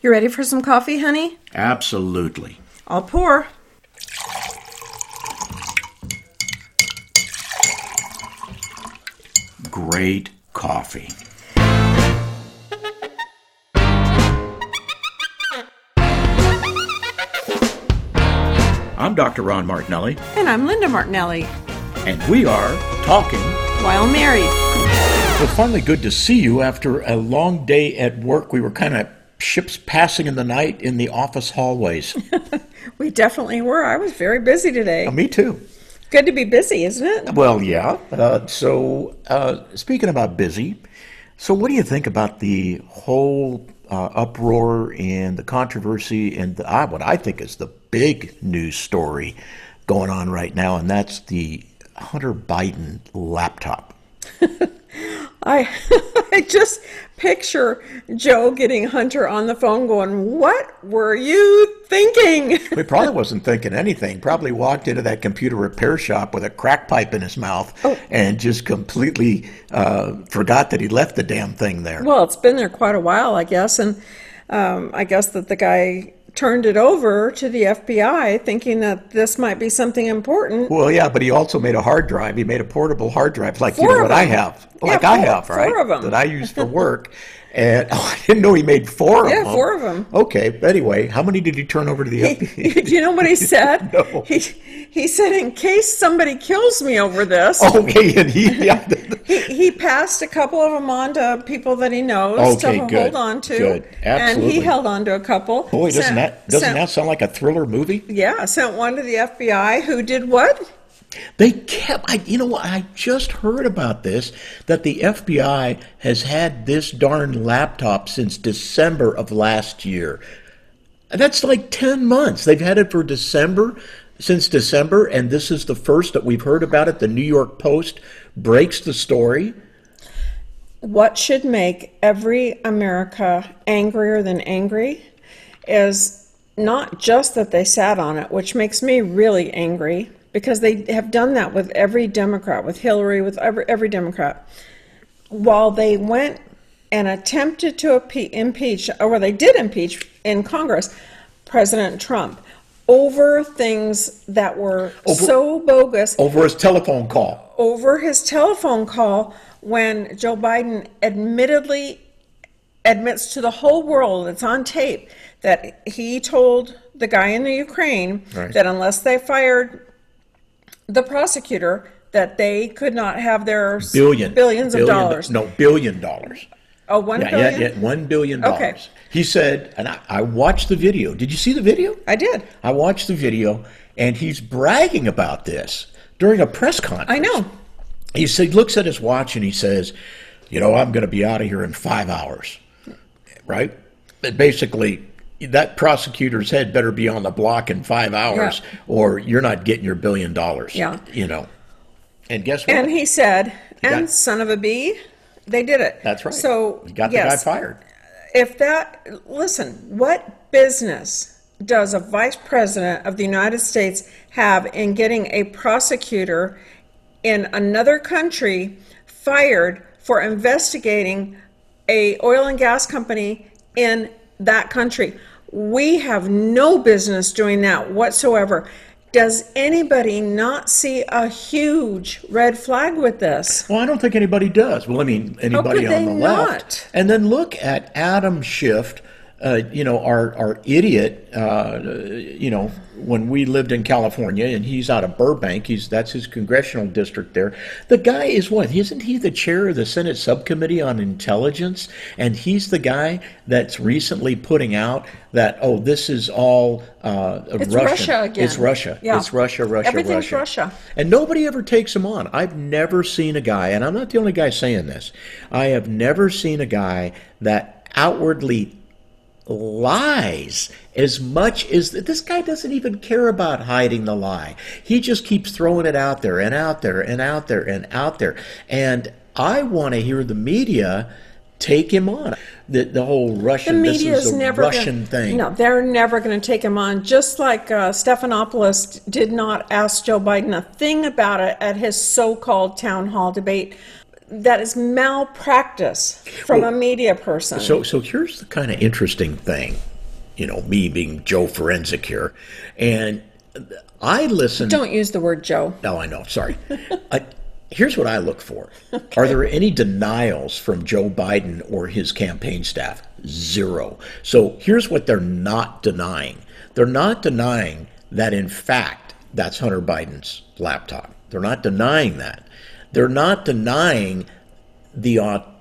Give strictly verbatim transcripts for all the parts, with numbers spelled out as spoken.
You ready for some coffee, honey? Absolutely. I'll pour. Great coffee. I'm Doctor Ron Martinelli. And I'm Linda Martinelli. And we are talking while married. Well, finally good to see you after a long day at work. We were kind of ships passing in the night in the office hallways. We definitely were. I was very busy today. Uh, me too. Good to be busy, isn't it? Well, yeah. Uh, so, uh, speaking about busy, so what do you think about the whole uh, uproar and the controversy and the, uh, what I think is the big news story going on right now, and that's the Hunter Biden laptop? I I just picture Joe getting Hunter on the phone going, "What were you thinking?" He probably wasn't thinking anything. Probably walked into that computer repair shop with a crack pipe in his mouth oh. and just completely uh, forgot that he left the damn thing there. Well, it's been there quite a while, I guess, and um, I guess that the guy turned it over to the F B I thinking that this might be something important. Well, yeah, but he also made a hard drive. He made a portable hard drive like four you know what them. I have. Yeah, like four, I have, right? Four of them. That I use for work. And oh, I didn't know he made four of yeah, them. Yeah, four of them. Okay, anyway, how many did he turn over to the F B I? He, do you know what he said? No. He, he said, in case somebody kills me over this. Okay, and he... Yeah. he, he passed a couple of them on to people that he knows okay, to good, hold on to. Good, absolutely. And he held on to a couple. Boy, doesn't, sent, that, doesn't sent, that sound like a thriller movie? Yeah, sent one to the F B I who did what? They kept, I, you know what, I just heard about this, that the F B I has had this darn laptop since December of last year. That's like ten months. They've had it for December, since December, and this is the first that we've heard about it. The New York Post breaks the story. What should make every America angrier than angry is not just that they sat on it, which makes me really angry, because they have done that with every Democrat, with Hillary, with every, every Democrat. While they went and attempted to impeach, or they did impeach in Congress, President Trump, over things that were over, so bogus. Over his telephone call. Over his telephone call when Joe Biden admittedly admits to the whole world, it's on tape, that he told the guy in the Ukraine right. that unless they fired the prosecutor, that they could not have their billion billions billion, of dollars. No, billion dollars. Oh, one yeah, billion? Yeah, yeah, one billion dollars. Okay. He said, and I, I watched the video. Did you see the video? I did. I watched the video, and he's bragging about this during a press conference. I know. He said, he looks at his watch and he says, you know, I'm going to be out of here in five hours. Right? But basically, that prosecutor's head better be on the block in five hours yeah. or you're not getting your billion dollars. Yeah. You know. And guess what? And he said, he and got, son of a bee, they did it. That's right. So you got yes, the guy fired. If that, listen, what business does a vice president of the United States have in getting a prosecutor in another country fired for investigating a oil and gas company in that country? We have no business doing that whatsoever. Does anybody not see a huge red flag with this? Well, I don't think anybody does. Well, I mean, anybody on the not? left. And then look at Adam Schiff, uh, you know, our, our idiot, uh, you know, when we lived in California, and he's out of Burbank, he's that's his congressional district there. The guy is what? Isn't he the chair of the Senate Subcommittee on Intelligence? And he's the guy that's recently putting out that, oh, this is all uh, it's Russian. Russia again. It's Russia. Yeah. It's Russia, Russia, Everything's Russia. Russia. And nobody ever takes him on. I've never seen a guy, and I'm not the only guy saying this, I have never seen a guy that outwardly lies as much as this guy doesn't even care about hiding the lie. He just keeps throwing it out there and out there and out there and out there. And I want to hear the media take him on. The, the whole Russian, the this media is is a never Russian gonna, thing. No, they're never going to take him on. Just like uh, Stephanopoulos did not ask Joe Biden a thing about it at his so-called town hall debate. That is malpractice from well, a media person. So, so here's the kind of interesting thing. you know, me being Joe Forensic here. And I listened. Don't use the word Joe. No, I know. Sorry. I, here's what I look for. Okay. Are there any denials from Joe Biden or his campaign staff? Zero. So here's what they're not denying. They're not denying that, in fact, that's Hunter Biden's laptop. They're not denying that. They're not denying the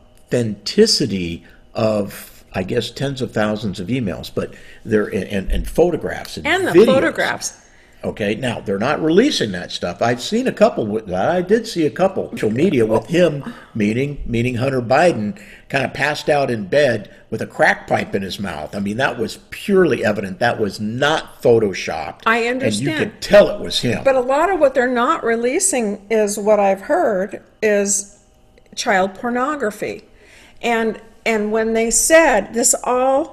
authenticity of, I guess, tens of thousands of emails, but they're and, and photographs and, and the videos. photographs. Okay, now they're not releasing that stuff. I've seen a couple with that. I did see a couple social media with him meeting meeting Hunter Biden, kind of passed out in bed with a crack pipe in his mouth. I mean, that was purely evident. That was not photoshopped. I understand. And you could tell it was him. But a lot of what they're not releasing is what I've heard is child pornography. And and when they said this all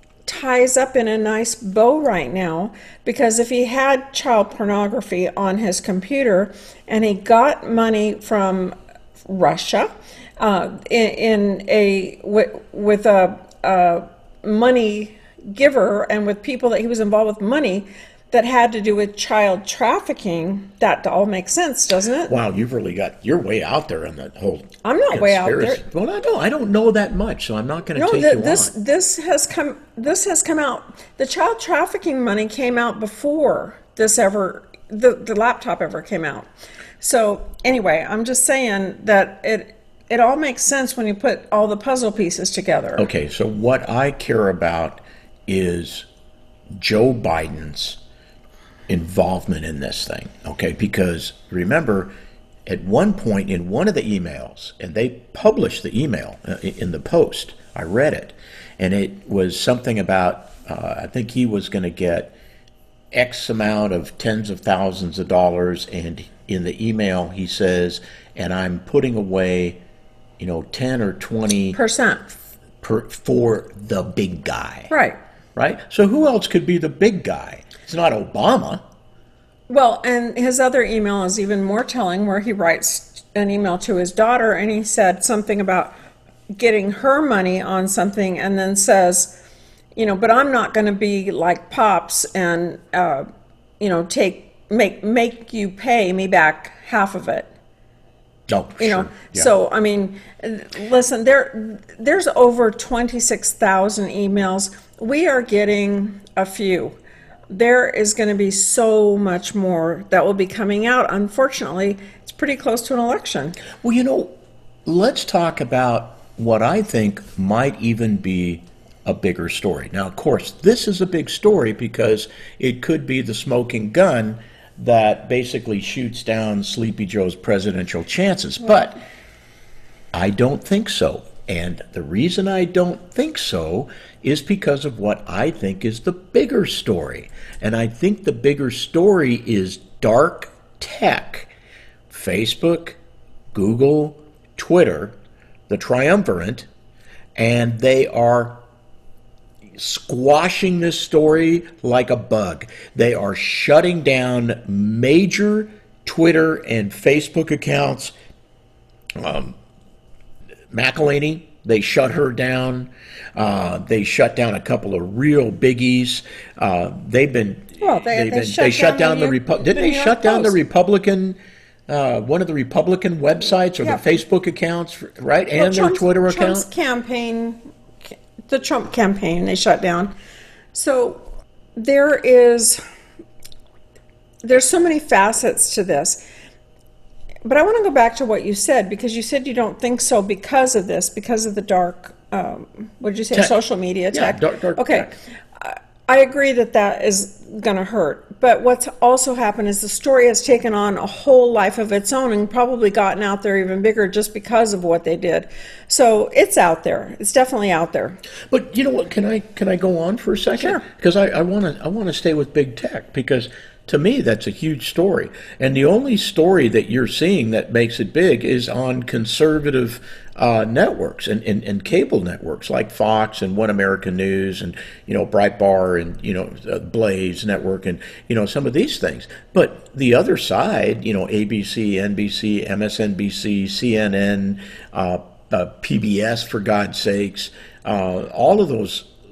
ties up in a nice bow right now, because if he had child pornography on his computer and he got money from Russia uh, in, in a with, with a, a money giver and with people that he was involved with money that had to do with child trafficking, that all makes sense, doesn't it? Wow, you've really got, you're way out there on that whole I'm not way out there. Well, I know, I don't know that much, so I'm not going to No, take th- you this on. this has come this has come out. The child trafficking money came out before this ever the, the laptop ever came out. So anyway, I'm just saying that it it all makes sense when you put all the puzzle pieces together. Okay, so what I care about is Joe Biden's involvement in this thing, okay? Because remember, at one point in one of the emails, and they published the email in the Post, I read it, and it was something about, uh, I think he was going to get X amount of tens of thousands of dollars, and in the email he says, and I'm putting away, you know, ten or twenty Percent. per, for the big guy. Right. Right? So who else could be the big guy? It's not Obama. Well, and his other email is even more telling, where he writes an email to his daughter and he said something about getting her money on something, and then says, you know, but I'm not going to be like Pops and, uh, you know, take make make you pay me back half of it. Oh, You sure. know, Yeah. so I mean, listen, there there's over twenty-six thousand emails. We are getting a few. There is going to be so much more that will be coming out. Unfortunately, it's pretty close to an election. Well, you know, let's talk about what I think might even be a bigger story. Now, of course, this is a big story because it could be the smoking gun that basically shoots down Sleepy Joe's presidential chances. But I don't think so. And the reason I don't think so is because of what I think is the bigger story. And I think the bigger story is dark tech. Facebook, Google, Twitter, the triumvirate, and they are squashing this story like a bug. They are shutting down major Twitter and Facebook accounts. Um, McElhaney, they shut her down. Uh, they shut down a couple of real biggies. Uh, they've been Well, they- they've they been, shut they shut down down the the New- Repu- the didn't they New York shut down the Post. Republican uh, one of the Republican websites or Yeah. the Facebook accounts, right, and Well, their Trump's- Twitter Trump's account? campaign, the Trump campaign, they shut down. So there is, there's so many facets to this. But I want to go back to what you said, because you said you don't think so because of this, because of the dark, um, what did you say, Tech. social media Yeah, tech? dark- dark okay. tech. I- I agree that that is going to hurt. But what's also happened is the story has taken on a whole life of its own and probably gotten out there even bigger just because of what they did. So it's out there. It's definitely out there. But you know what? Can I can I go on for a second? Sure. Because I want to I want to stay with big tech, because to me that's a huge story, and the only story that you're seeing that makes it big is on conservative uh, networks and, and, and cable networks like Fox and One American News and you know Breitbart and you know uh, Blaze Network and you know some of these things. But the other side, you know A B C, N B C, M S N B C, C N N, uh, uh, P B S for God's sakes, uh, all of those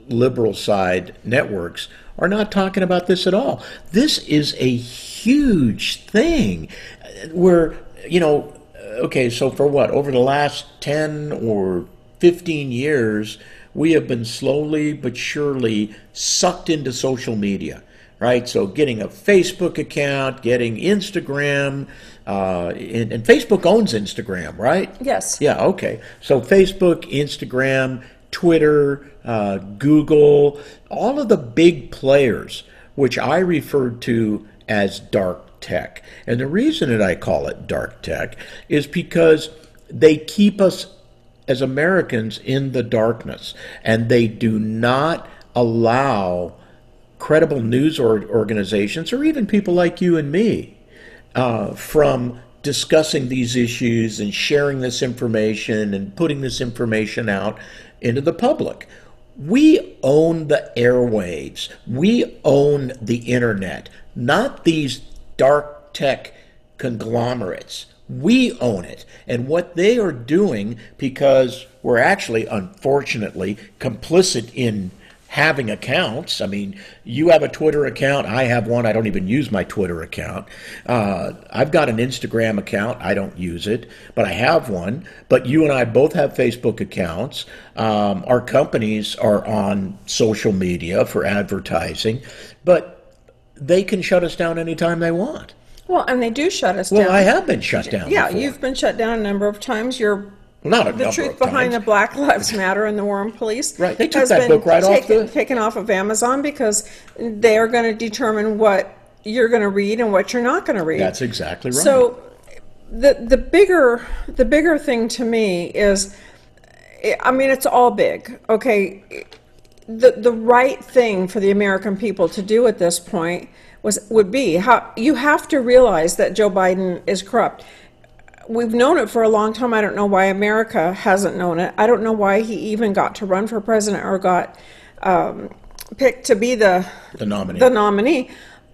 liberal side networks are not talking about this at all. This is a huge thing where, you know, okay, so for what? Over the last ten or fifteen years, we have been slowly but surely sucked into social media, right? So getting a Facebook account, getting Instagram, uh, and, and Facebook owns Instagram, right? Yes. Yeah, okay. So Facebook, Instagram, Twitter, uh, Google, all of the big players, which I referred to as dark tech. And the reason that I call it dark tech is because they keep us as Americans in the darkness, and they do not allow credible news or organizations, or even people like you and me, uh, from discussing these issues and sharing this information and putting this information out into the public. We own the airwaves. We own the internet, not these dark tech conglomerates. We own it. And what they are doing, because we're actually, unfortunately, complicit in having accounts. I mean, you have a Twitter account. I have one. I don't even use my Twitter account. Uh, I've got an Instagram account. I don't use it, but I have one. But you and I both have Facebook accounts. Um, our companies are on social media for advertising, but they can shut us down anytime they want. Well, and they do shut us Well, down. I have been shut down Yeah, before. you've been shut down a number of times. You're Not a the number truth of behind times. the Black Lives Matter and the War on Police Right, they took has that been book right off taken, the- taken off of Amazon because they are going to determine what you're going to read and what you're not going to read. That's exactly right. So the the bigger the bigger thing to me is, I mean, it's all big. Okay, the the right thing for the American people to do at this point was would be how you have to realize that Joe Biden is corrupt. We've known it for a long time. I don't know why America hasn't known it. I don't know why he even got to run for president or got um, picked to be the the nominee. the nominee,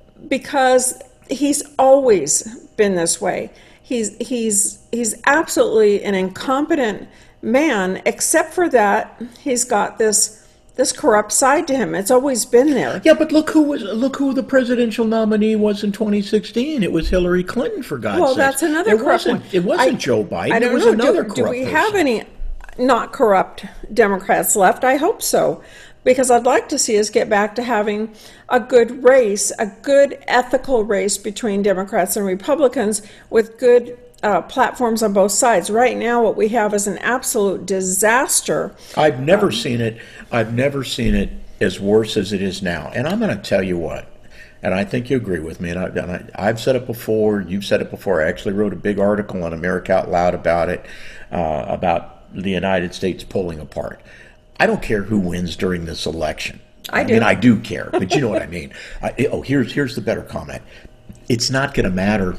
because he's always been this way. He's he's he's absolutely an incompetent man. Except for that, he's got this this corrupt side to him. It's always been there. Yeah, but look who was look who the presidential nominee was in twenty sixteen. It was Hillary Clinton, for God's sake. Well, that's another it corrupt wasn't, one. It wasn't I- Joe Biden. I don't it was know. another do, corrupt do we person. have any not corrupt Democrats left? I hope so, because I'd like to see us get back to having a good race, a good ethical race between Democrats and Republicans with good uh, platforms on both sides. Right now, what we have is an absolute disaster. I've never seen it. I've never seen it as worse as it is now. And I'm going to tell you what, and I think you agree with me, and, I, and I, I've said it before, you've said it before. I actually wrote a big article on America Out Loud about it, uh, about the United States pulling apart. I don't care who wins during this election. I do. mean, I do care, but you know what I mean. I, oh, here's here's the better comment. It's not going to matter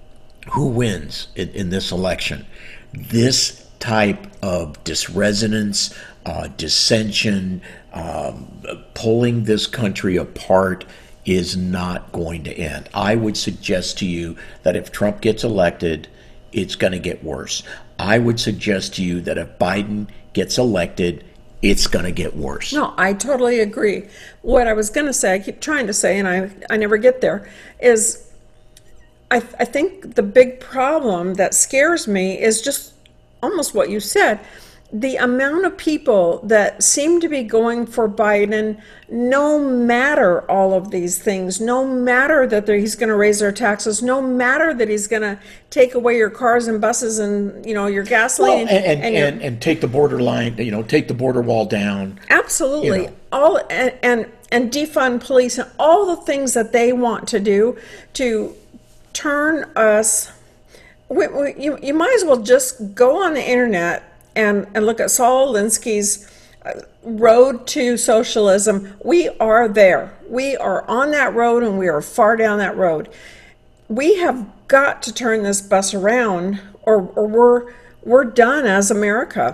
who wins in, in this election. This type of disresonance, uh, dissension, um, pulling this country apart is not going to end. I would suggest to you that if Trump gets elected, it's going to get worse. I would suggest to you that if Biden gets elected, it's going to get worse. No, I totally agree. What I was going to say, I keep trying to say, and I, I never get there, is I, I think the big problem that scares me is just almost what you said. The amount of people that seem to be going for Biden, no matter all of these things, no matter that they're- he's going to raise their taxes, no matter that he's going to take away your cars and buses and, you know, your Well, gasoline. and and, and your- and and take the border line, you know, take the border wall down. Absolutely. You know. All and, and and defund police and all the things that they want to do to turn us. We, we, you, you might as well just go on the internet and, and look at Saul Alinsky's uh, road to socialism. We are there. We are on that road, and we are far down that road. We have got to turn this bus around, or, or we're we're done as America.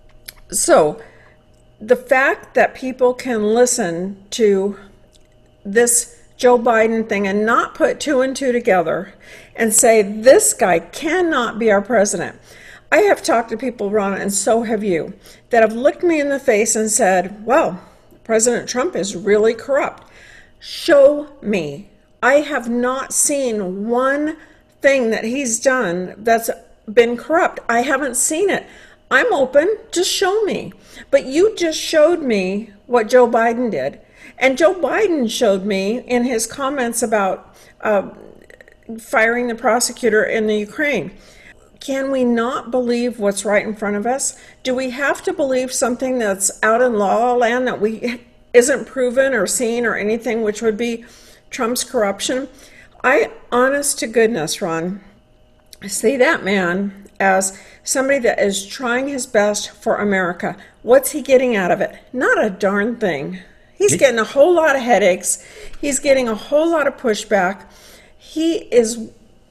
So the fact that people can listen to this Joe Biden thing and not put two and two together and say, this guy cannot be our president. I have talked to people, Ronna, and so have you, that have looked me in the face and said, well, President Trump is really corrupt. Show me. I have not seen one thing that he's done that's been corrupt. I haven't seen it. I'm open. Just show me. But you just showed me what Joe Biden did. And Joe Biden showed me in his comments about uh, firing the prosecutor in the Ukraine. Can we not believe what's right in front of us? Do we have to believe something that's out in la la land that we isn't proven or seen or anything, which would be Trump's corruption? I, honest to goodness, Ron, see that man as somebody that is trying his best for America. What's he getting out of it? Not a darn thing. He's getting a whole lot of headaches. He's getting a whole lot of pushback. He is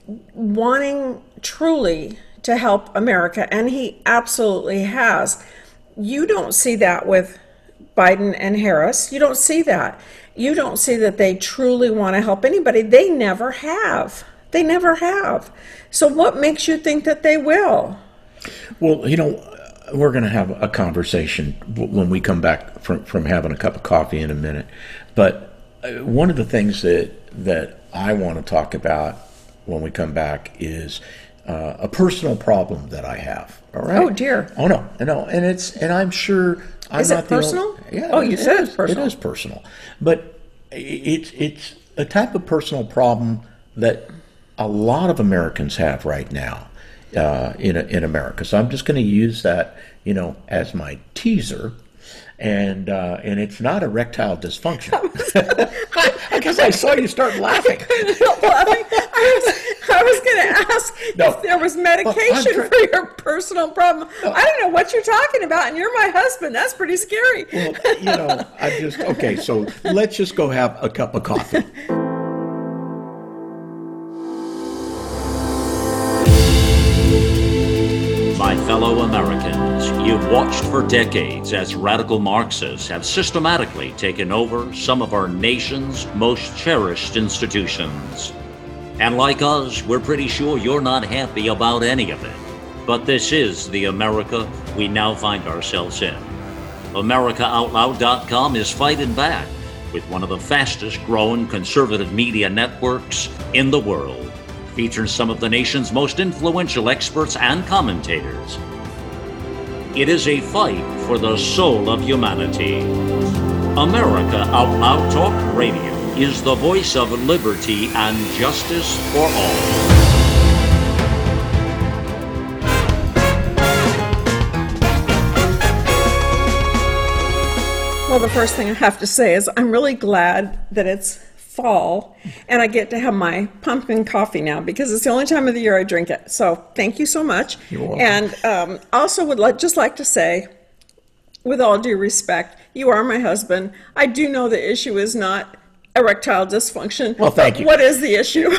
wanting truly to help America, and he absolutely has. You don't see that with Biden and Harris. You don't see that. You don't see that they truly want to help anybody. They never have. They never have. So what makes you think that they will? Well, you know, we're going to have a conversation when we come back from, from having a cup of coffee in a minute. But one of the things that that I want to talk about when we come back is uh, a personal problem that I have. All right. Oh dear. Oh no, no, and it's and I'm sure I'm is not it the personal? Only, yeah. Oh, you it said is, it's personal. It is personal, but it's it's a type of personal problem that a lot of Americans have right now uh, in in America. So I'm just going to use that, you know, as my teaser. And uh, and it's not erectile dysfunction. Because I saw you start laughing. laughing. I was, I was going to ask No. if there was medication Well, for your personal problem. No. I don't know what you're talking about, and you're my husband. That's pretty scary. Well, you know, I just, okay, so let's just go have a cup of coffee. My fellow Americans, you've watched for decades as radical Marxists have systematically taken over some of our nation's most cherished institutions. And like us, we're pretty sure you're not happy about any of it. But this is the America we now find ourselves in. America Out Loud dot com is fighting back with one of the fastest growing conservative media networks in the world, featuring some of the nation's most influential experts and commentators. It is a fight for the soul of humanity. America Out Loud Talk Radio is the voice of liberty and justice for all. Well, the first thing I have to say is I'm really glad that it's fall and I get to have my pumpkin coffee now because it's the only time of the year I drink it. So thank you so much. You're welcome. And um, also would like, just like to say, with all due respect, you are my husband. I do know the issue is not erectile dysfunction. Well, thank you. What is the issue?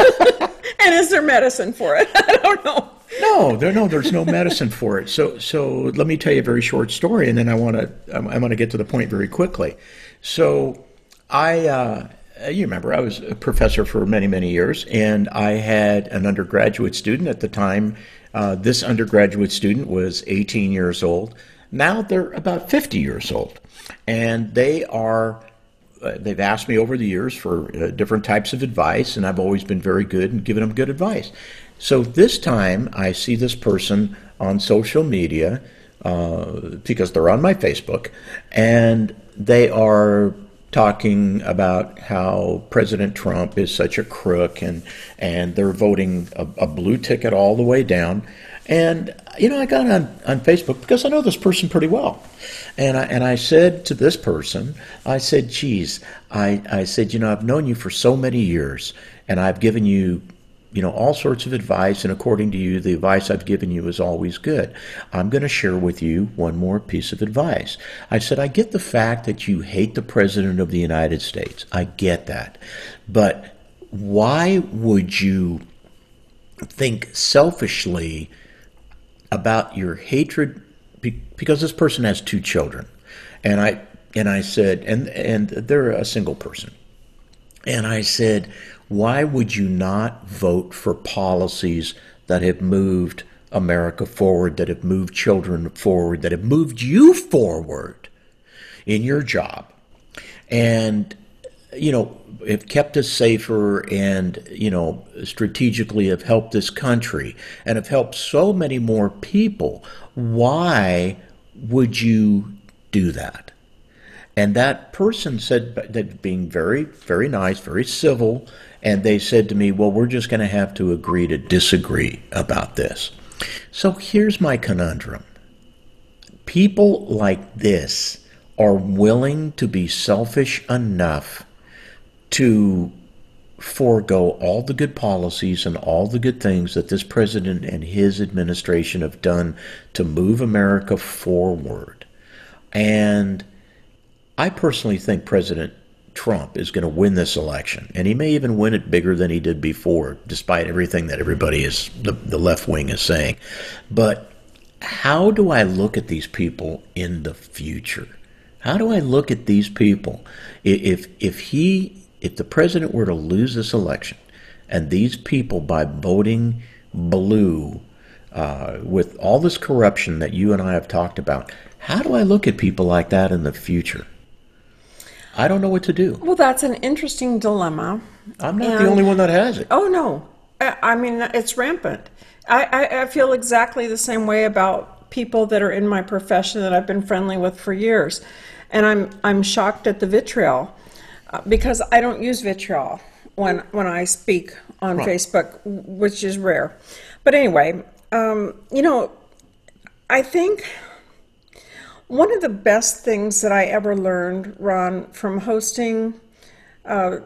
And is there medicine for it? I don't know. No, there, no, there's no medicine for it. So, so let me tell you a very short story, and then I want to, I'm, I'm going to get to the point very quickly. So, I, uh, you remember, I was a professor for many, many years, and I had an undergraduate student at the time. Uh, this undergraduate student was eighteen years old. Now they're about fifty years old, and they are. Uh, they've asked me over the years for uh, different types of advice, and I've always been very good in giving them good advice. So this time I see this person on social media uh, because they're on my Facebook, and they are talking about how President Trump is such a crook, and and they're voting a, a blue ticket all the way down. And, you know, I got on, on Facebook because I know this person pretty well. And I and I said to this person, I said, geez, I, I said, you know, I've known you for so many years, and I've given you, you know, all sorts of advice, and according to you, the advice I've given you is always good. I'm going to share with you one more piece of advice. I said, I get the fact that you hate the President of the United States. I get that. But why would you think selfishly about your hatred, because this person has two children, and I and I said, and and they're a single person, and I said, why would you not vote for policies that have moved America forward, that have moved children forward, that have moved you forward in your job? and, you know, have kept us safer and, you know, strategically have helped this country and have helped so many more people, why would you do that? And that person said that, being very, very nice, very civil, and they said to me, well, we're just going to have to agree to disagree about this. So here's my conundrum. People like this are willing to be selfish enough to forego all the good policies and all the good things that this president and his administration have done to move America forward. And I personally think President Trump is going to win this election, and he may even win it bigger than he did before, despite everything that everybody is, the, the left wing is saying. But how do I look at these people in the future? How do I look at these people? If, if he, if the president were to lose this election, and these people, by voting blue, uh, with all this corruption that you and I have talked about, how do I look at people like that in the future? I don't know what to do. Well, that's an interesting dilemma. I'm not And- the only one that has it. Oh, no. I, I mean, it's rampant. I, I, I feel exactly the same way about people that are in my profession that I've been friendly with for years. And I'm I'm shocked at the vitriol uh, because I don't use vitriol when, when I speak on Right. Facebook, which is rare. But anyway, um, you know, I think one of the best things that I ever learned, Ron, from hosting uh,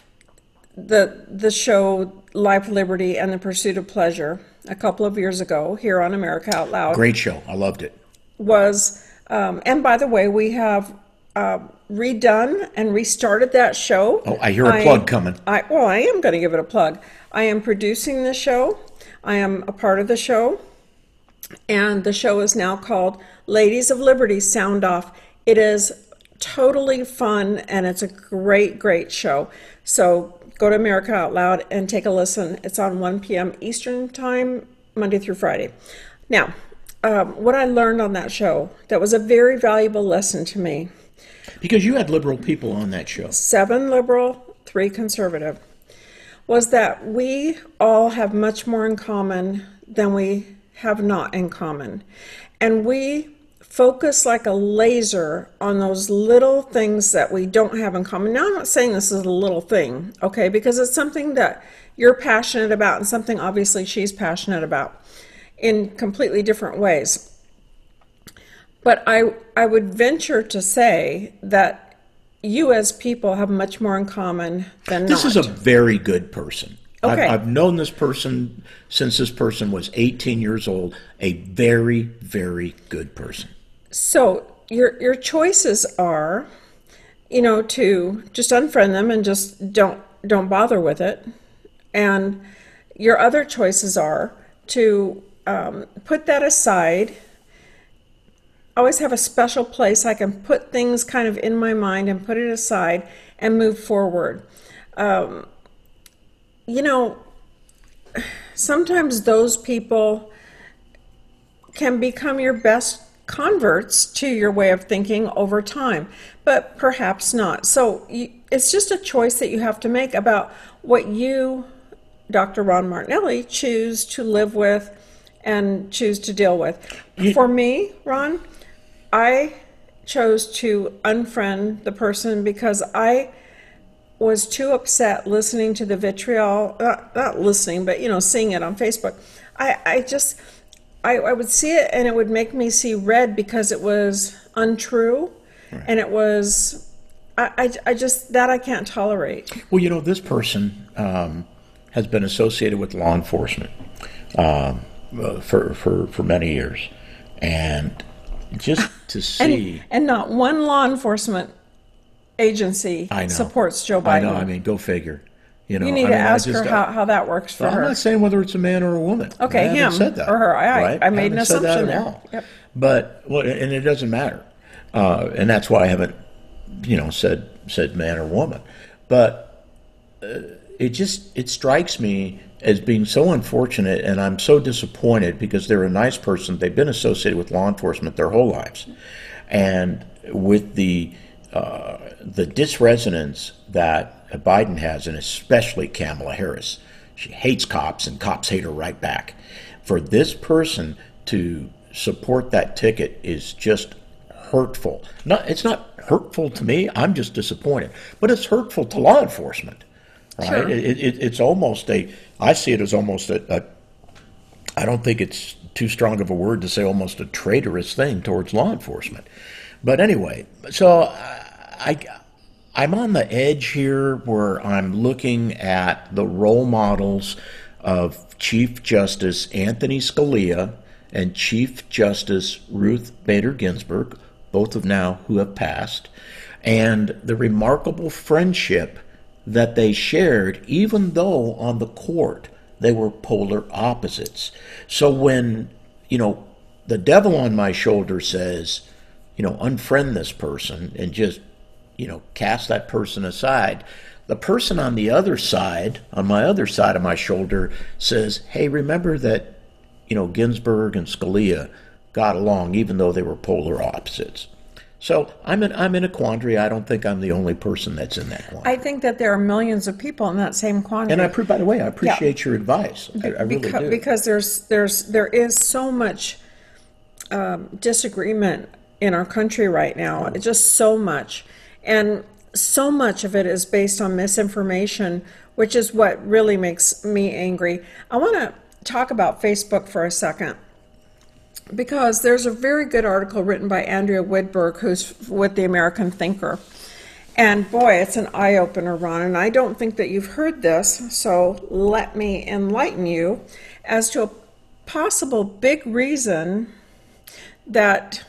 the the show Life, Liberty, and the Pursuit of Pleasure a couple of years ago here on America Out Loud Great show. I loved it. was, um, and by the way, we have uh, redone and restarted that show. Oh, I hear a plug coming. I, well, I am going to give it a plug. I am producing the show. I am a part of the show. And the show is now called Ladies of Liberty Sound Off. It is totally fun, and it's a great, great show. So go to America Out Loud and take a listen. It's on one p.m. Eastern Time, Monday through Friday. Now, um, what I learned on that show, that was a very valuable lesson to me. Because you had liberal people on that show. Seven liberal, three conservative, was that we all have much more in common than we have not in common. And we focus like a laser on those little things that we don't have in common. Now, I'm not saying this is a little thing, okay, because it's something that you're passionate about and something obviously she's passionate about in completely different ways. But I, I would venture to say that you as people have much more in common than This not. is a very good person. Okay. I've, I've known this person since this person was eighteen years old. A very, very good person. So your your choices are, you know, to just unfriend them and just don't don't bother with it, and your other choices are to um, put that aside. Always have a special place I can put things kind of in my mind and put it aside and move forward. Um, you know, sometimes those people can become your best converts to your way of thinking over time, but perhaps not. So you, it's just a choice that you have to make about what you, Doctor Ron Martinelli, choose to live with and choose to deal with. You- For me, Ron, I chose to unfriend the person because I was too upset listening to the vitriol, not, not listening, but, you know, seeing it on Facebook. I, I just, I, I would see it and it would make me see red because it was untrue. Right. And it was, I, I, I just, that I can't tolerate. Well, you know, this person um, has been associated with law enforcement um, uh, for, for, for many years. And just to see... And, and not one law enforcement agency I know. supports Joe Biden. I know, I mean, go figure. You know, You need I to mean, I ask just- her how, how that works for Well, her. I'm not saying whether it's a man or a woman. Okay, I haven't him said that, or her. I- right? I made an haven't said that assumption at there. all. Yep. But well, and it doesn't matter, uh, and that's why I haven't, you know, said said man or woman. But uh, it just it strikes me as being so unfortunate, and I'm so disappointed because they're a nice person. They've been associated with law enforcement their whole lives, and with the uh, the disresonance that Biden has, and especially Kamala Harris. She hates cops, and cops hate her right back. For this person to support that ticket is just hurtful. Not, it's not hurtful to me. I'm just disappointed. But it's hurtful to law enforcement, right? Sure. It, it, it's almost a, I see it as almost a, a, I don't think it's too strong of a word to say almost a traitorous thing towards law enforcement. But anyway, so I, I'm on the edge here where I'm looking at the role models of Chief Justice Anthony Scalia and Chief Justice Ruth Bader Ginsburg, both of now who have passed, and the remarkable friendship that they shared, even though on the court they were polar opposites. So when, you know, the devil on my shoulder says, you know, unfriend this person and just, you know, cast that person aside, the person on the other side, on my other side of my shoulder, says, hey, remember that, you know, Ginsburg and Scalia got along even though they were polar opposites. So I'm in, I'm in a quandary. I don't think I'm the only person that's in that quandary. I think that there are millions of people in that same quandary. And I, by the way, I appreciate yeah. your advice. I, I really because, do. Because there's, there's, there is so much um, disagreement in our country right now. Oh. Just so much. And so much of it is based on misinformation, which is what really makes me angry. I want to talk about Facebook for a second, because there's a very good article written by Andrea Widberg, who's with the American Thinker. And boy, it's an eye-opener, Ron, and I don't think that you've heard this, so let me enlighten you as to a possible big reason that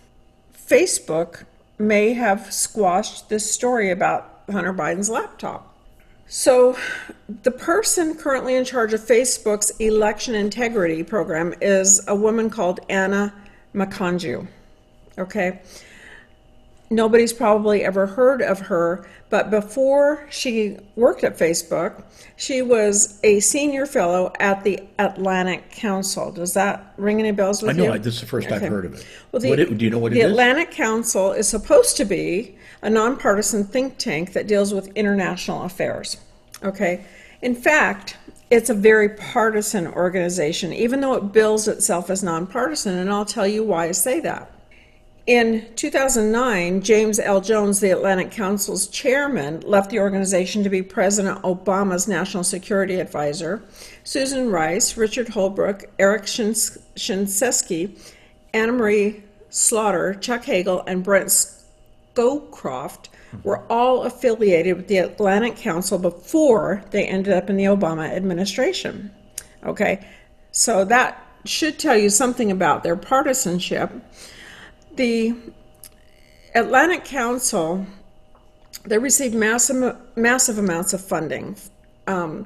Facebook may have squashed this story about Hunter Biden's laptop. So the person currently in charge of Facebook's election integrity program is a woman called Anna Makanju. Okay. Nobody's probably ever heard of her, but before she worked at Facebook, she was a senior fellow at the Atlantic Council. Does that ring any bells with you? I know. This is the first okay. I've heard of it. Well, the, what it, do you know what it the is? The Atlantic Council is supposed to be a nonpartisan think tank that deals with international affairs. Okay. In fact, it's a very partisan organization, even though it bills itself as nonpartisan, and I'll tell you why I say that. In two thousand nine, James L. Jones, the Atlantic Council's chairman, left the organization to be President Obama's national security advisor. Susan Rice, Richard Holbrooke, Eric Shinseki, Anna Marie Slaughter, Chuck Hagel, and Brent Scowcroft were all affiliated with the Atlantic Council before they ended up in the Obama administration. Okay, so that should tell you something about their partisanship. The Atlantic Council, they received massive, massive amounts of funding. Um,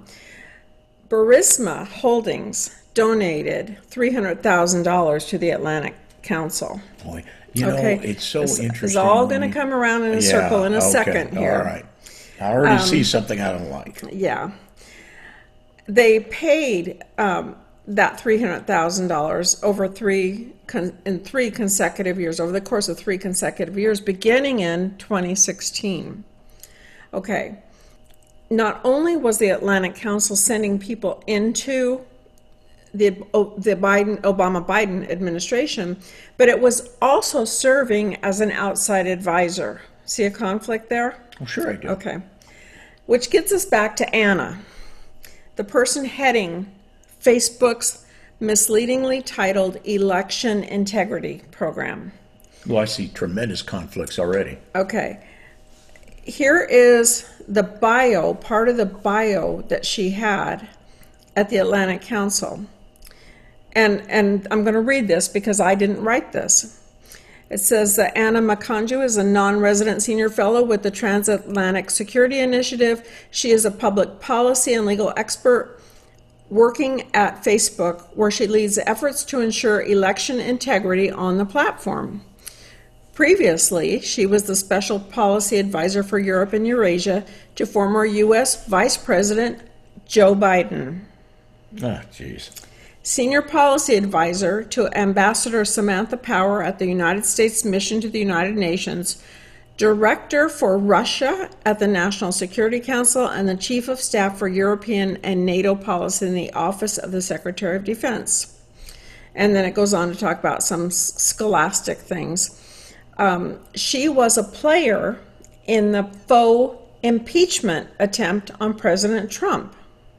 Burisma Holdings donated three hundred thousand dollars to the Atlantic Council. Boy, you know, okay. it's so it's, interesting. It's all going to come around in a yeah, circle in a okay. second here. All right. I already um, see something I don't like. Yeah. They paid um, that three hundred thousand dollars over three con- in three consecutive years, over the course of three consecutive years, beginning in twenty sixteen. Okay. Not only was the Atlantic Council sending people into the the Biden Obama-Biden administration, but it was also serving as an outside advisor. See a conflict there? Oh, sure I do. Okay. Which gets us back to Anna, the person heading Facebook's misleadingly titled Election Integrity Program. Well, I see tremendous conflicts already. Okay. Here is the bio, part of the bio that she had at the Atlantic Council. And, and I'm going to read this because I didn't write this. It says that Anna Makanju is a non-resident senior fellow with the Transatlantic Security Initiative. She is a public policy and legal expert working at Facebook, where she leads efforts to ensure election integrity on the platform. Previously, she was the special policy advisor for Europe and Eurasia to former U S Vice President Joe Biden. Ah, jeez. Senior policy advisor to Ambassador Samantha Power at the United States Mission to the United Nations, Director for Russia at the National Security Council, and the Chief of Staff for European and NATO Policy in the Office of the Secretary of Defense. And then it goes on to talk about some scholastic things. Um, she was a player in the faux impeachment attempt on President Trump.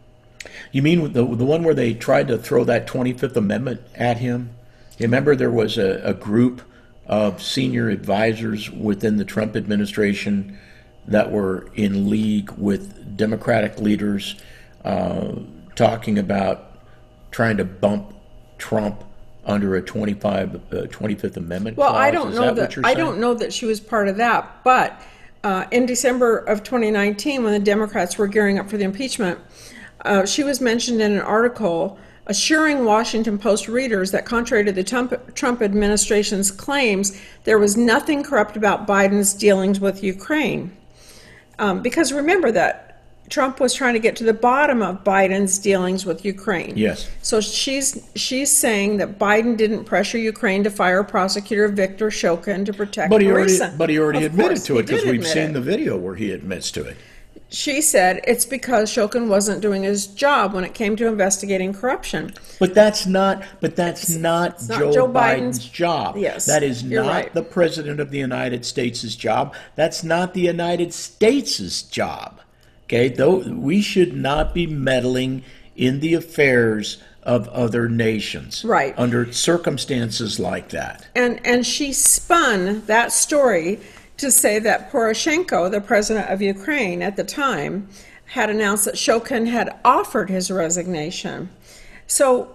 You mean the the one where they tried to throw that twenty-fifth Amendment at him? You remember there was a, a group of senior advisors within the Trump administration that were in league with Democratic leaders uh, talking about trying to bump Trump under a twenty-five, uh, twenty-fifth Amendment Well, clause. I don't Is know that, that, what you're I saying? don't know that she was part of that, but uh, in December of twenty nineteen, when the Democrats were gearing up for the impeachment, uh, she was mentioned in an article assuring Washington Post readers that contrary to the Trump, Trump administration's claims, there was nothing corrupt about Biden's dealings with Ukraine. Um, because remember that Trump was trying to get to the bottom of Biden's dealings with Ukraine. Yes. So she's she's saying that Biden didn't pressure Ukraine to fire prosecutor Victor Shokin to protect But he already, Marisa. but he already Of admitted course, to he it because did we've admit seen it. the video where he admits to it. She said it's because Shokin wasn't doing his job when it came to investigating corruption. But that's not. But that's not, it's not Joe, Joe Biden's, Biden's- job. Yes, that is you're not right. the president of the United States' job. That's not the United States' job. Okay, though we should not be meddling in the affairs of other nations, Right. under circumstances like that. And and she spun that story to say that Poroshenko, the president of Ukraine at the time, had announced that Shokin had offered his resignation. So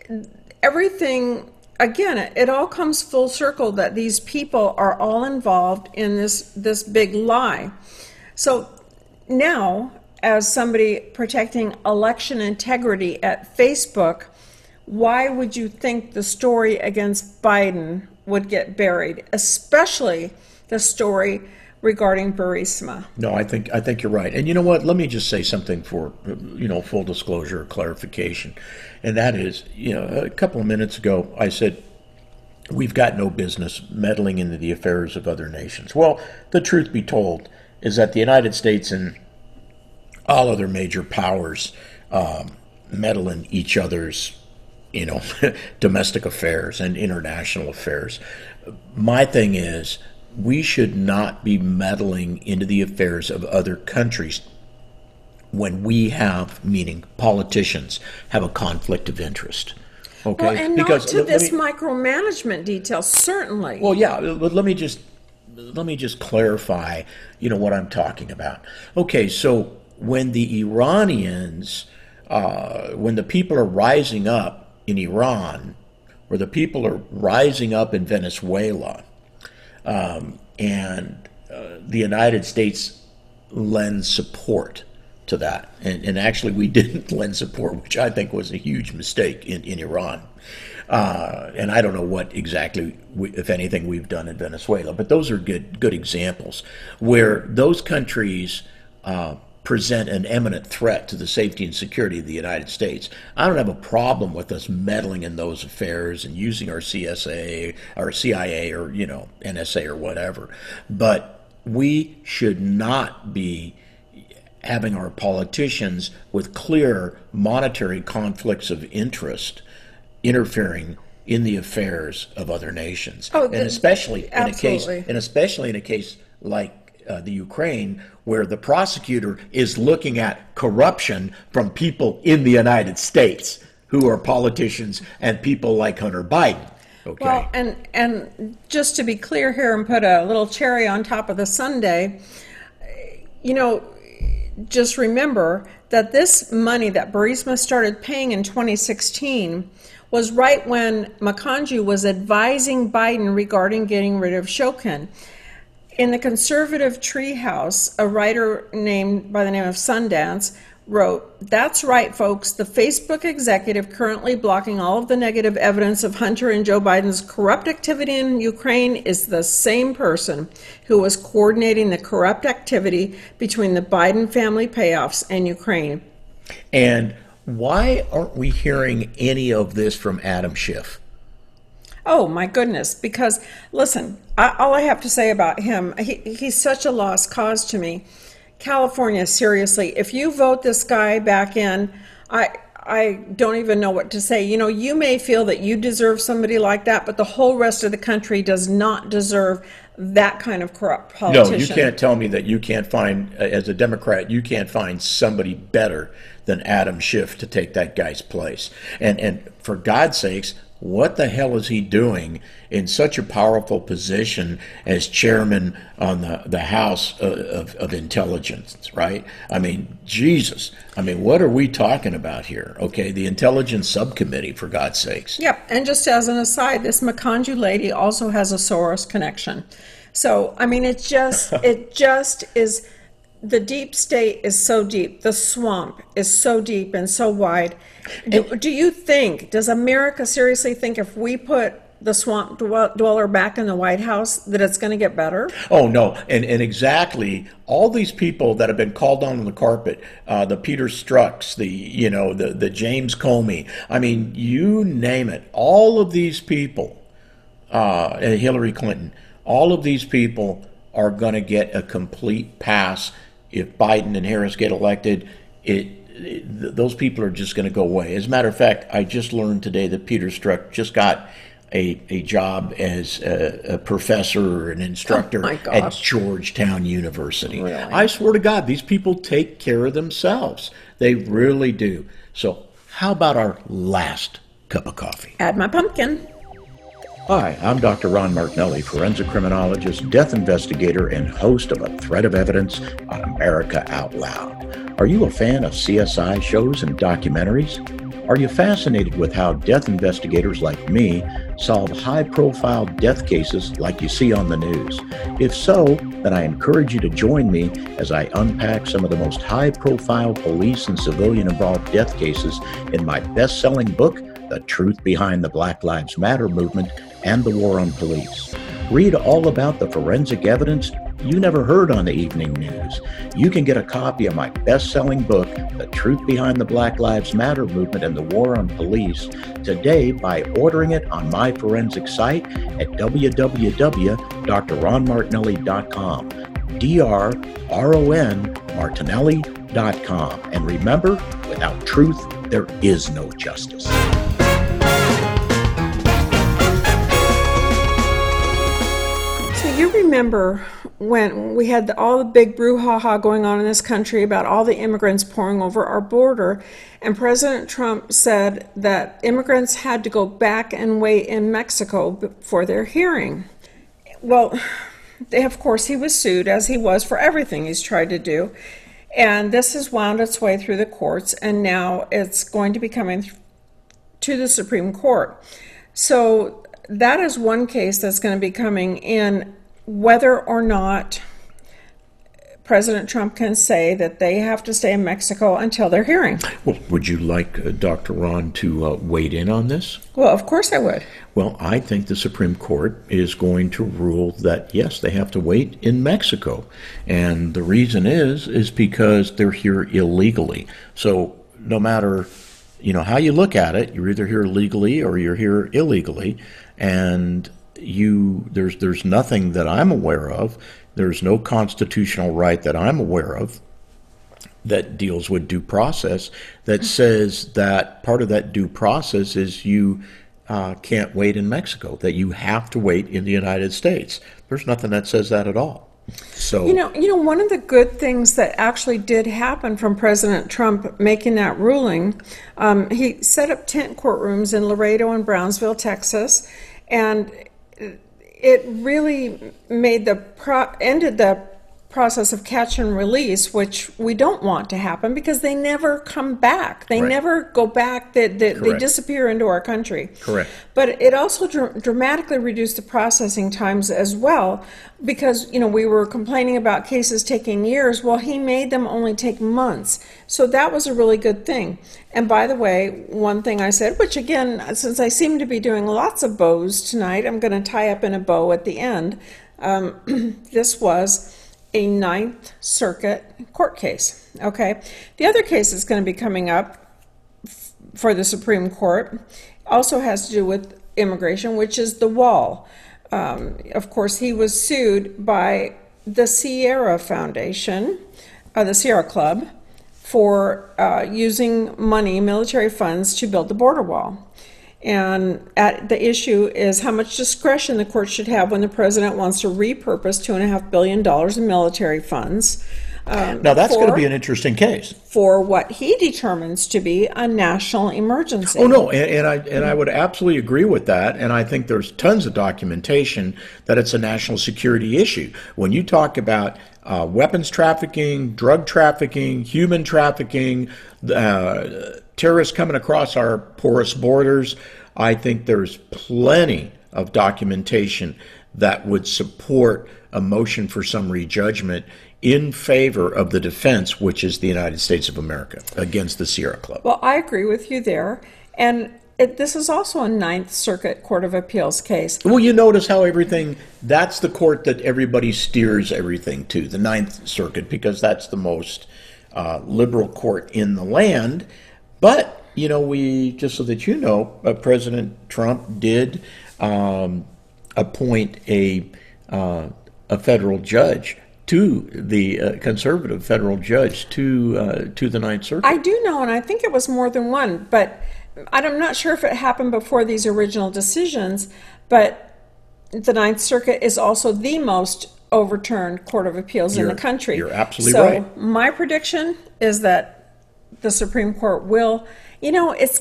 everything, again, it, it all comes full circle that these people are all involved in this, this big lie. So now, as somebody protecting election integrity at Facebook, why would you think the story against Biden would get buried, especially the story regarding Burisma? No, I think I think you're right. And you know what? Let me just say something for, you know, full disclosure or clarification. And that is, you know, a couple of minutes ago I said we've got no business meddling into the affairs of other nations. Well, the truth be told is that the United States and all other major powers um, meddle in each other's, you know, domestic affairs and international affairs. My thing is, we should not be meddling into the affairs of other countries when we have, meaning politicians, have a conflict of interest. Okay? Well, and Because not to let- let this me- micromanagement detail, certainly. Well, yeah, but let me just let me just clarify, you know, what I'm talking about. Okay, so when the Iranians, uh, when the people are rising up in Iran, or the people are rising up in Venezuela, um, and uh, the United States lends support to that, and, and actually we didn't lend support, which I think was a huge mistake in, in Iran. Uh, and I don't know what exactly, we, if anything, we've done in Venezuela, but those are good good examples where those countries uh, present an imminent threat to the safety and security of the United States. I don't have a problem with us meddling in those affairs and using our C S A or C I A or, you know, N S A or whatever, but we should not be having our politicians with clear monetary conflicts of interest interfering in the affairs of other nations, Oh, and the- especially in a case, absolutely. and especially in a case like uh, the Ukraine, where the prosecutor is looking at corruption from people in the United States who are politicians and people like Hunter Biden. Okay. Well, and and just to be clear here and put a little cherry on top of the sundae, you know, just remember that this money that Burisma started paying in twenty sixteen was right when Makanju was advising Biden regarding getting rid of Shokin. In the conservative treehouse, a writer named by the name of Sundance wrote, "That's right, folks. The Facebook executive currently blocking all of the negative evidence of Hunter and Joe Biden's corrupt activity in Ukraine is the same person who was coordinating the corrupt activity between the Biden family payoffs and Ukraine." And why aren't we hearing any of this from Adam Schiff? Oh my goodness, because listen, I, all I have to say about him, he, he's such a lost cause to me. California, seriously, if you vote this guy back in, I I don't even know what to say. You know, you may feel that you deserve somebody like that, but the whole rest of the country does not deserve that kind of corrupt politician. No, you can't tell me that you can't find, as a Democrat, you can't find somebody better than Adam Schiff to take that guy's place. And and for God's sakes, what the hell is he doing in such a powerful position as chairman on the, the House of, of, of Intelligence, right? I mean, Jesus. I mean, what are we talking about here? Okay, the Intelligence Subcommittee, for God's sakes. Yep, and just as an aside, this Makanju lady also has a Soros connection. So, I mean, it just, it just is, the deep state is so deep. The swamp is so deep and so wide. Do, do you think, does America seriously think if we put the swamp dweller back in the White House that it's going to get better? Oh, no. And and exactly all these people that have been called on the carpet, uh, the Peter Strzok's, the, you know, the, the James Comey, I mean, you name it. All of these people, uh, and Hillary Clinton, all of these people are going to get a complete pass if Biden and Harris get elected. It those people are just going to go away. As a matter of fact, I just learned today that Peter Strzok just got a, a job as a, a professor or an instructor oh at Georgetown University. Really? I swear to God, these people take care of themselves. They really do. So how about our last cup of coffee? Add my pumpkin. Hi, I'm Doctor Ron Martinelli, forensic criminologist, death investigator, and host of A Thread of Evidence on America Out Loud. Are you a fan of C S I shows and documentaries? Are you fascinated with how death investigators like me solve high-profile death cases like you see on the news? If so, then I encourage you to join me as I unpack some of the most high-profile police and civilian-involved death cases in my best-selling book, The Truth Behind the Black Lives Matter Movement and the War on Police. Read all about the forensic evidence you never heard on the evening news. You can get a copy of my best-selling book, The Truth Behind the Black Lives Matter Movement and the War on Police, today by ordering it on my forensic site at w w w dot ron martinelli dot com, D R R O N Martinelli dot com. And remember, without truth, there is no justice. You remember when we had the, all the big brouhaha going on in this country about all the immigrants pouring over our border, and President Trump said that immigrants had to go back and wait in Mexico for their hearing. Well, they, of course, he was sued, as he was for everything he's tried to do, and this has wound its way through the courts, and now it's going to be coming to the Supreme Court. So that is one case that's going to be coming in, whether or not President Trump can say that they have to stay in Mexico until their hearing. Well, would you like uh, Doctor Ron to uh, wade in on this? Well, of course I would. Well, I think the Supreme Court is going to rule that, yes, they have to wait in Mexico. And the reason is, is because they're here illegally. So no matter, you know, how you look at it, you're either here legally or you're here illegally. And you there's there's nothing that I'm aware of, there's no constitutional right that I'm aware of that deals with due process that says that part of that due process is you uh, can't wait in Mexico, that you have to wait in the United States. There's nothing that says that at all. So you know, you know, one of the good things that actually did happen from President Trump making that ruling, um, he set up tent courtrooms in Laredo and Brownsville, Texas, and it really made the pro- ended the process of catch and release, which we don't want to happen because they never come back. They right. never go back. They, they, they disappear into our country. Correct. But it also dr- dramatically reduced the processing times as well, because, you know, we were complaining about cases taking years. Well, he made them only take months. So that was a really good thing. And by the way, one thing I said, which again, since I seem to be doing lots of bows tonight, I'm going to tie up in a bow at the end. Um, this was a Ninth Circuit court case. Okay. The other case that's going to be coming up f- for the Supreme Court also has to do with immigration, which is the wall. Um, of course, he was sued by the Sierra Foundation, uh, the Sierra Club, for uh, using money, military funds, to build the border wall. And at, the issue is how much discretion the court should have when the president wants to repurpose two and a half billion dollars in military funds. Um, now that's for, going to be an interesting case for what he determines to be a national emergency. Oh no, and, and I and I would absolutely agree with that. And I think there's tons of documentation that it's a national security issue. When you talk about uh, weapons trafficking, drug trafficking, human trafficking, uh, terrorists coming across our porous borders, I think there's plenty of documentation that would support a motion for summary judgment in favor of the defense, which is the United States of America, against the Sierra Club. Well, I agree with you there. And it, this is also a Ninth Circuit Court of Appeals case. Well, you notice how everything, that's the court that everybody steers everything to, the Ninth Circuit, because that's the most uh, liberal court in the land. But, you know, we, just so that you know, uh, President Trump did um, appoint a, uh, a federal judge to the uh, conservative federal judge to uh, to the Ninth Circuit. I do know, and I think it was more than one, but I'm not sure if it happened before these original decisions, but the Ninth Circuit is also the most overturned court of appeals You're- in the country. you're absolutely so right. My prediction is that the Supreme Court will, you know, it's,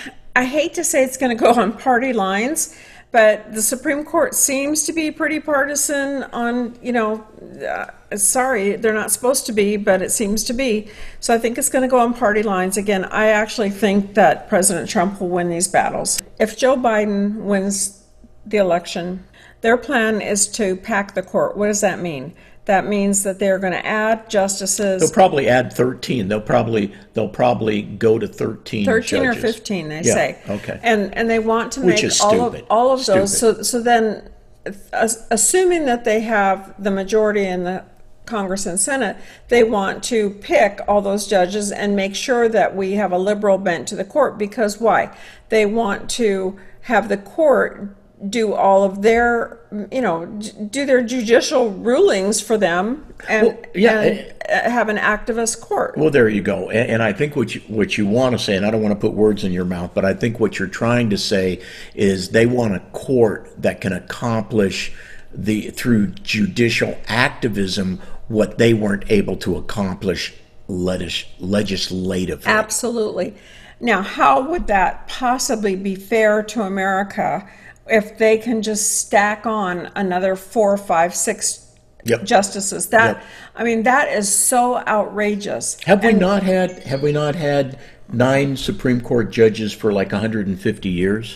I hate to say it's going to go on party lines, but the Supreme Court seems to be pretty partisan on, you know, uh, sorry, they're not supposed to be, but it seems to be. So I think it's going to go on party lines. Again, I actually think that President Trump will win these battles. If Joe Biden wins the election, their plan is to pack the court. What does that mean? That means that they're going to add justices. They'll probably add thirteen. They'll probably they'll probably go to thirteen. thirteen judges. or fifteen, they Yeah, say. okay. And and they want to Which make is all of stupid. all of those. So Stupid. so then, uh, assuming that they have the majority in the Congress and Senate, they want to pick all those judges and make sure that we have a liberal bent to the court. Because why? They want to have the court do all of their, you know, do their judicial rulings for them, and, Well, yeah, and have an activist court. Well, there you go. And, and I think what you, what you want to say, and I don't want to put words in your mouth, but I think what you're trying to say is they want a court that can accomplish the through judicial activism what they weren't able to accomplish legis, legislatively. Absolutely. Now, how would that possibly be fair to America if they can just stack on another four, five, six Yep. justices? That Yep. I mean, that is so outrageous. Have we And not had have we not had nine Supreme Court judges for like one hundred fifty years?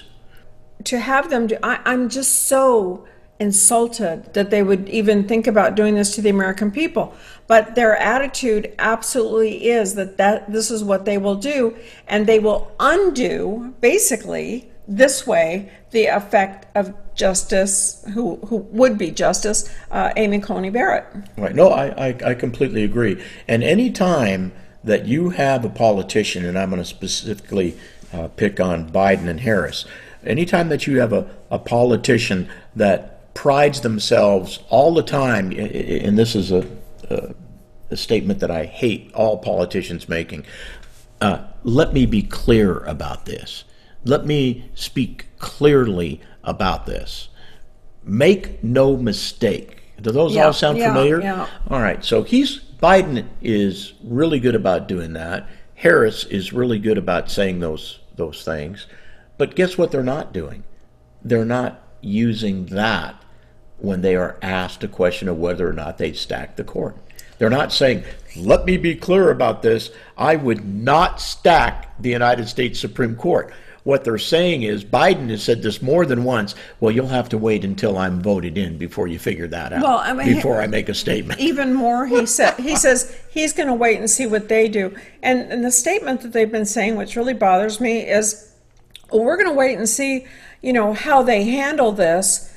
to have them do, I, I'm just so insulted that they would even think about doing this to the American people. But their attitude absolutely is that, that this is what they will do, and they will undo, basically, this way, the effect of Justice, who, who would be Justice, uh, Amy Coney Barrett. Right. No, I, I, I completely agree. And any time that you have a politician, and I'm going to specifically uh, pick on Biden and Harris, anytime that you have a, a politician that prides themselves all the time, and this is a, a, a statement that I hate all politicians making, uh, let me be clear about this. Let me speak clearly about this. Make no mistake. Do those Yeah, all sound yeah, familiar? yeah. All right. So he's Biden is really good about doing that. Harris is really good about saying those those things. But guess what they're not doing? They're not using that when they are asked a question of whether or not they stack the court. They're not saying, let me be clear about this, I would not stack the United States Supreme Court. What they're saying is, Biden has said this more than once, well, you'll have to wait until I'm voted in before you figure that out, Well, I mean, before I make a statement. Even more, he said, he says he's going to wait and see what they do. And, and the statement that they've been saying, which really bothers me, is, well, we're going to wait and see, you know, how they handle this,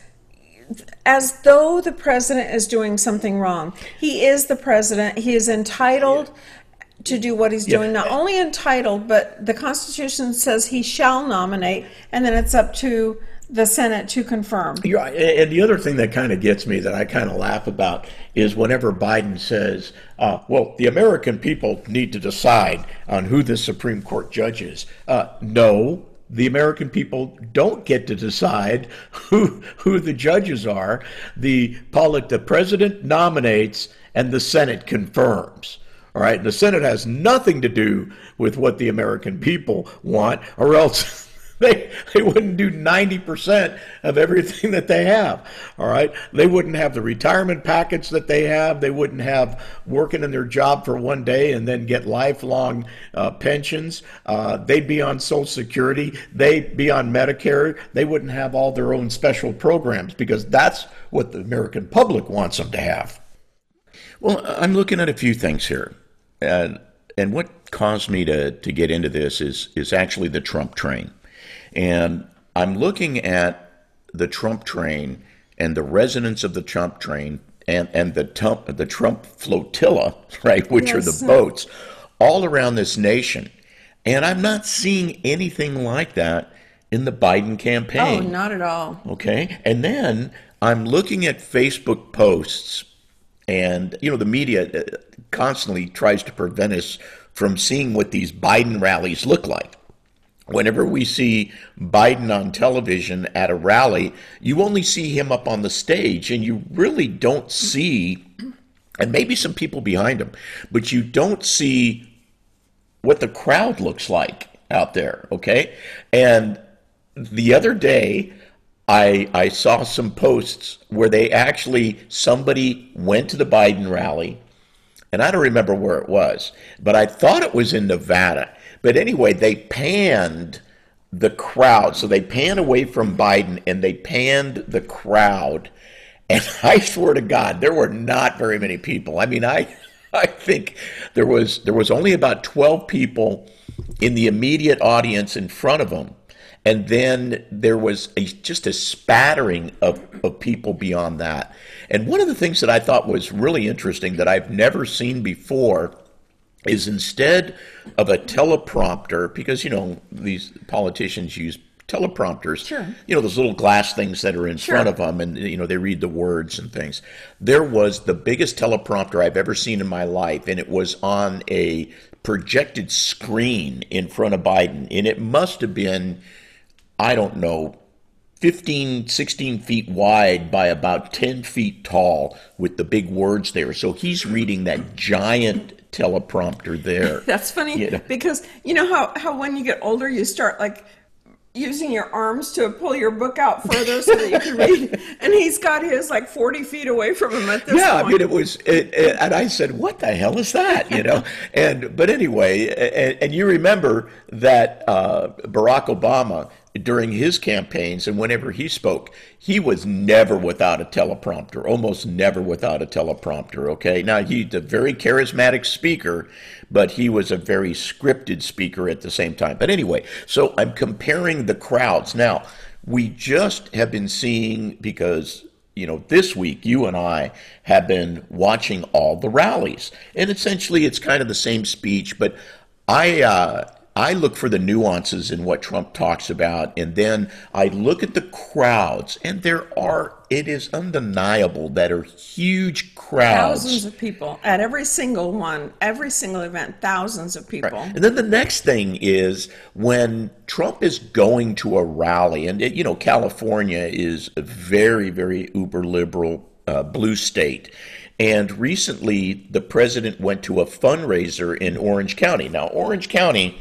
as though the president is doing something wrong. He is the president. He is entitled to do what he's Yeah. doing. Not only entitled, but the Constitution says he shall nominate, and then it's up to the Senate to confirm. You're right. And the other thing that kind of gets me that I kind of laugh about is whenever Biden says, uh, well, the American people need to decide on who the Supreme Court judge is. Uh, no, the American people don't get to decide who who the judges are. The, the president nominates and the Senate confirms. All right. The Senate has nothing to do with what the American people want, or else They, they wouldn't do ninety percent of everything that they have, all right? They wouldn't have the retirement package that they have. They wouldn't have working in their job for one day and then get lifelong uh, pensions. Uh, they'd be on Social Security. They'd be on Medicare. They wouldn't have all their own special programs because that's what the American public wants them to have. Well, I'm looking at a few things here. And, and what caused me to, to get into this is, is actually the Trump train. And I'm looking at the Trump train and the residents of the Trump train and, and the, Trump, the Trump flotilla, right, which yes. are the boats, all around this nation. And I'm not seeing anything like that in the Biden campaign. Oh, not at all. Okay. And then I'm looking at Facebook posts, and, you know, the media constantly tries to prevent us from seeing what these Biden rallies look like. Whenever we see Biden on television at a rally, you only see him up on the stage, and you really don't see, and maybe some people behind him, but you don't see what the crowd looks like out there, okay? And the other day, I, I saw some posts where they actually, somebody went to the Biden rally, and I don't remember where it was, but I thought it was in Nevada. But anyway, they panned the crowd. So they panned away from Biden and they panned the crowd. And I swear to God, there were not very many people. I mean, I I think there was there was only about twelve people in the immediate audience in front of them. And then there was a, just a spattering of, of people beyond that. And one of the things that I thought was really interesting that I've never seen before is instead of a teleprompter, because, you know, these politicians use teleprompters, sure. you know, those little glass things that are in sure. front of them, and, you know, they read the words and things. There was the biggest teleprompter I've ever seen in my life, and it was on a projected screen in front of Biden, and it must have been, I don't know, fifteen, sixteen feet wide by about ten feet tall with the big words there. So he's reading that giant teleprompter there. That's funny, you know? Because you know how, how when you get older, you start like using your arms to pull your book out further so that you can read. And he's got his like forty feet away from him at this yeah, point. I mean, it was, it, it, and I said, what the hell is that? You know? and, but anyway, and, and you remember that uh, Barack Obama, during his campaigns and whenever he spoke, he was never without a teleprompter, almost never without a teleprompter, okay? Now, he's a very charismatic speaker, but he was a very scripted speaker at the same time. But anyway, so I'm comparing the crowds. Now, we just have been seeing, because, you know, this week you and I have been watching all the rallies. And essentially it's kind of the same speech, but I... Uh, I look for the nuances in what Trump talks about, and then I look at the crowds, and there are, it is undeniable that are huge crowds. Thousands of people at every single one, every single event, thousands of people. Right. And then the next thing is when Trump is going to a rally, and, it, you know, California is a very, very uber liberal uh, blue state. And recently, the president went to a fundraiser in Orange County. Now, Orange County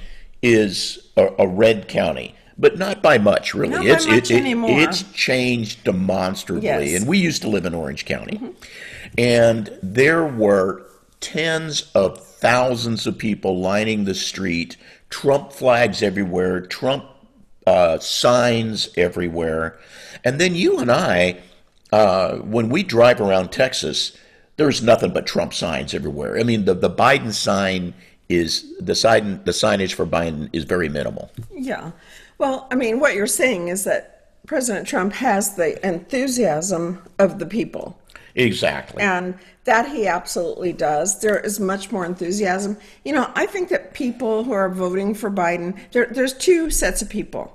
is a, a red county, but not by much, really. Not it's by much it, it, anymore. It's changed demonstrably, yes. And we used to live in Orange County, mm-hmm. and there were tens of thousands of people lining the street, Trump flags everywhere, Trump uh, signs everywhere, and then you and I, uh, when we drive around Texas, there's nothing but Trump signs everywhere. I mean, the the Biden sign is the sign the signage for Biden is very minimal. Yeah. Well, I mean, what you're saying is that President Trump has the enthusiasm of the people. Exactly. And that he absolutely does. There is much more enthusiasm. You know, I think that people who are voting for Biden, there, there's two sets of people.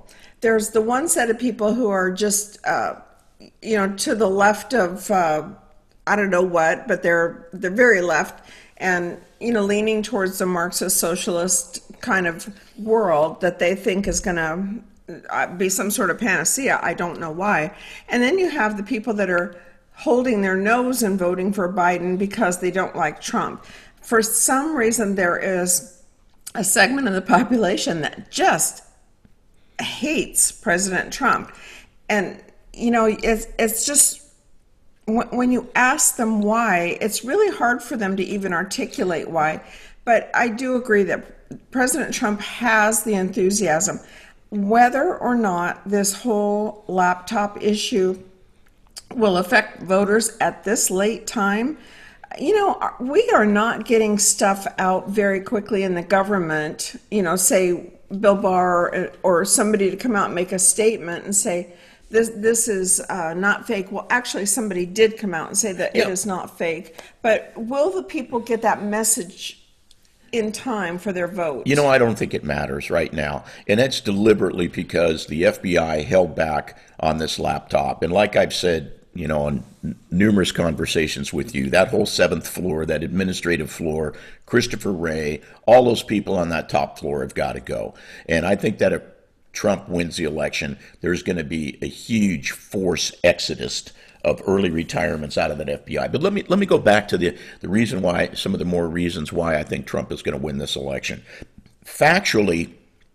there's the one set of people who are just, uh, you know, to the left of, uh, I don't know what, but they're they're very left, and you know, leaning towards the Marxist socialist kind of world that they think is going to be some sort of panacea. I don't know why. And then you have the people that are holding their nose and voting for Biden because they don't like Trump. For some reason, there is a segment of the population that just hates President Trump. And, you know, it's, it's just, when you ask them why, it's really hard for them to even articulate why. But I do agree that President Trump has the enthusiasm. Whether or not this whole laptop issue will affect voters at this late time, you know, we are not getting stuff out very quickly in the government, you know, say Bill Barr or somebody to come out and make a statement and say, this this is uh, not fake. Well, actually, somebody did come out and say that yeah. it is not fake. But will the people get that message in time for their vote? You know, I don't think it matters right now. And that's deliberately because the F B I held back on this laptop. And like I've said, you know, on numerous conversations with you, that whole seventh floor, that administrative floor, Christopher Wray, all those people on that top floor have got to go. And I think that if Trump wins the election, there's going to be a huge force exodus of early retirements out of that F B I. But let me let me go back to the, the reason why, some of the more reasons why I think Trump is going to win this election. Factually,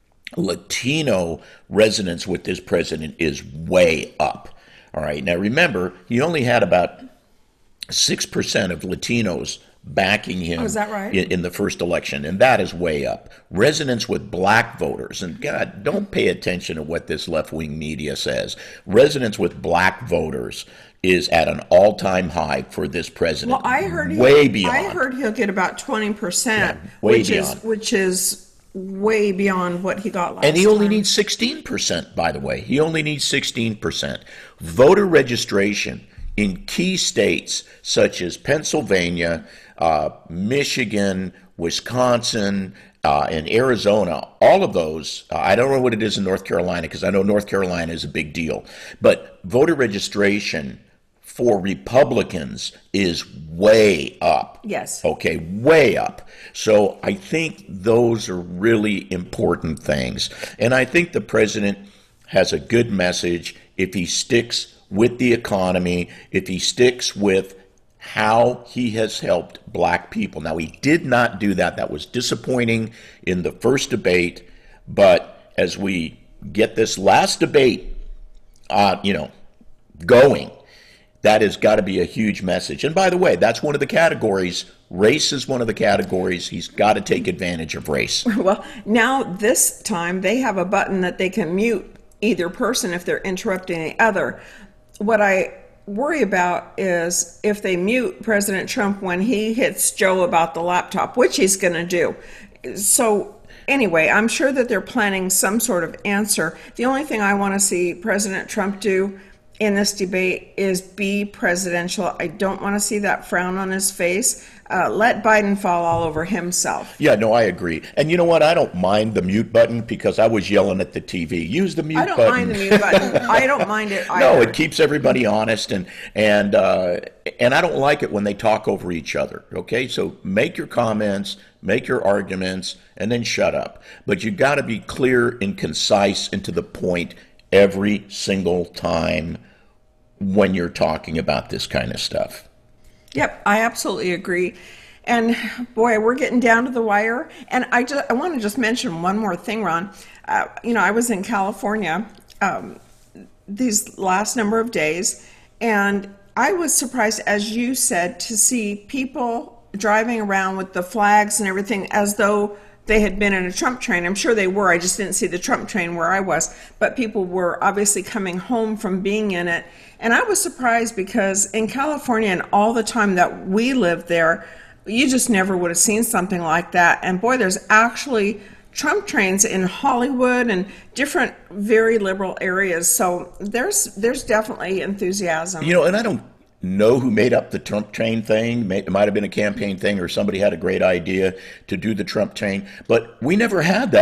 Latino resonance with this president is way up. All right. Now, remember, he only had about six percent of Latinos backing him oh, is that right? in, in the first election, and that is way up. Resonance with black voters, and God, don't pay attention to what this left-wing media says. Resonance with black voters is at an all-time high for this president. Well, I heard way he, beyond. I heard he'll get about twenty percent, Yeah, way which beyond. is which is way beyond what he got last time. And he only needs sixteen percent, by the way. He only needs sixteen percent. Voter registration in key states such as Pennsylvania, uh, Michigan, Wisconsin, uh, and Arizona, all of those, uh, I don't know what it is in North Carolina because I know North Carolina is a big deal, but voter registration for Republicans is way up. Yes. Okay, way up. So I think those are really important things. And I think the president has a good message if he sticks with the economy, if he sticks with how he has helped black people. Now, he did not do that. That was disappointing in the first debate. But as we get this last debate, uh, you know, going, that has got to be a huge message. And by the way, that's one of the categories. Race is one of the categories. He's got to take advantage of race. Well, now this time they have a button that they can mute either person if they're interrupting the other. What I worry about is if they mute President Trump when he hits Joe about the laptop, which he's going to do. So anyway, I'm sure that they're planning some sort of answer. The only thing I want to see President Trump do in this debate is be presidential. I don't want to see that frown on his face. Uh, let Biden fall all over himself. Yeah, no, I agree. And you know what? I don't mind the mute button because I was yelling at the T V. Use the mute I don't button. mind the mute button. I don't mind it either. No, it keeps everybody honest, and and uh, and I don't like it when they talk over each other. Okay, so make your comments, make your arguments, and then shut up. But you got to be clear and concise and to the point every single time when you're talking about this kind of stuff. Yep, I absolutely agree. And boy, we're getting down to the wire. And I just I want to just mention one more thing, Ron. Uh, you know, I was in California um, these last number of days, and I was surprised, as you said, to see people driving around with the flags and everything as though they had been in a Trump train. I'm sure they were. I just didn't see the Trump train where I was. But people were obviously coming home from being in it. And I was surprised because in California and all the time that we lived there, you just never would have seen something like that. And boy, there's actually Trump trains in Hollywood and different very liberal areas. So there's there's definitely enthusiasm. You know, and I don't know who made up the Trump train thing. It might have been a campaign thing or somebody had a great idea to do the Trump train. But we never had that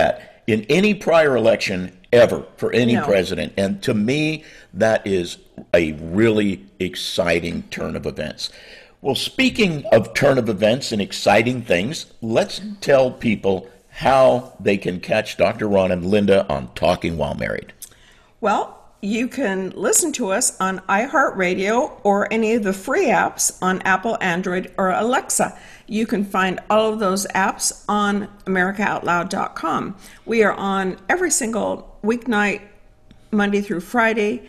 in any prior election ever for any No. president. And to me, that is a really exciting turn of events. Well, speaking of turn of events and exciting things, let's tell people how they can catch Doctor Ron and Linda on Talking While Married. Well, you can listen to us on iHeartRadio or any of the free apps on Apple, Android, or Alexa. You can find all of those apps on America Out Loud dot com. We are on every single weeknight, Monday through Friday,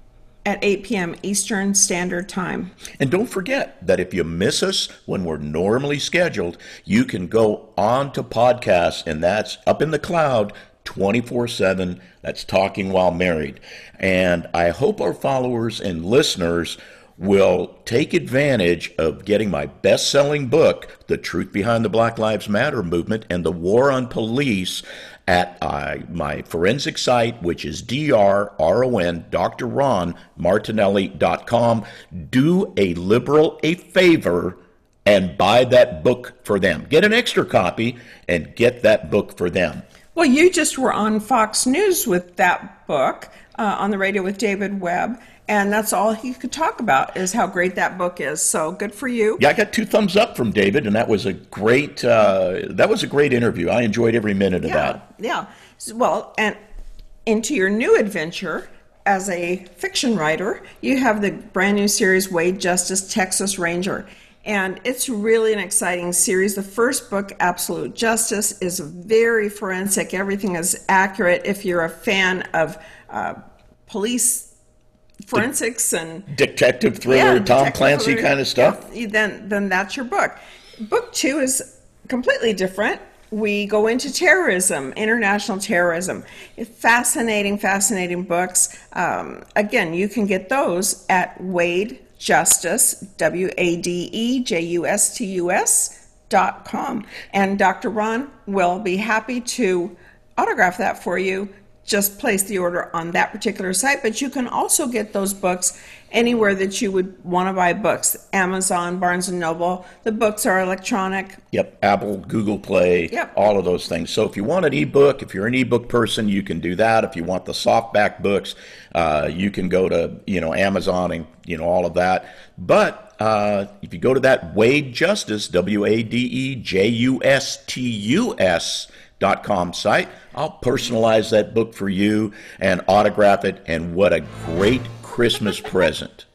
at eight p.m. Eastern Standard Time. And don't forget that if you miss us when we're normally scheduled, you can go on to podcasts, and that's up in the cloud twenty-four seven. That's Talking While Married. And I hope our followers and listeners will take advantage of getting my best-selling book, The Truth Behind the Black Lives Matter Movement and the War on Police, at uh, my forensic site, which is D R R O N, D R Ron Martinelli dot com. Do a liberal a favor and buy that book for them. Get an extra copy and get that book for them. Well, you just were on Fox News with that book uh, on the radio with David Webb, and that's all he could talk about is how great that book is. So good for you. Yeah, I got two thumbs up from David, and that was a great uh, that was a great interview. I enjoyed every minute of Yeah, that. yeah. So, well, and into your new adventure as a fiction writer, you have the brand new series Wade Justice, Texas Ranger. And it's really an exciting series. The first book, Absolute Justice, is very forensic. Everything is accurate. If you're a fan of uh, police forensics and Detective thriller, Yeah, Tom detective Clancy thriller, kind of stuff. yeah, then then that's your book. Book two is completely different. We go into terrorism, international terrorism. Fascinating, fascinating books. Um, again, you can get those at Wade Justice, W A D E J U S T U S dot com. And Doctor Ron will be happy to autograph that for you. Just place the order on that particular site, but you can also get those books anywhere that you would want to buy books. Amazon, Barnes and Noble. The books are electronic. Yep, Apple, Google Play, Yep. all of those things. So if you want an ebook, if you're an ebook person, you can do that. If you want the softback books, uh, you can go to you know Amazon and you know all of that. But uh, if you go to that Wade Justice, W A D E J U S T U S dot com site, I'll personalize that book for you and autograph it. And what a great Christmas present.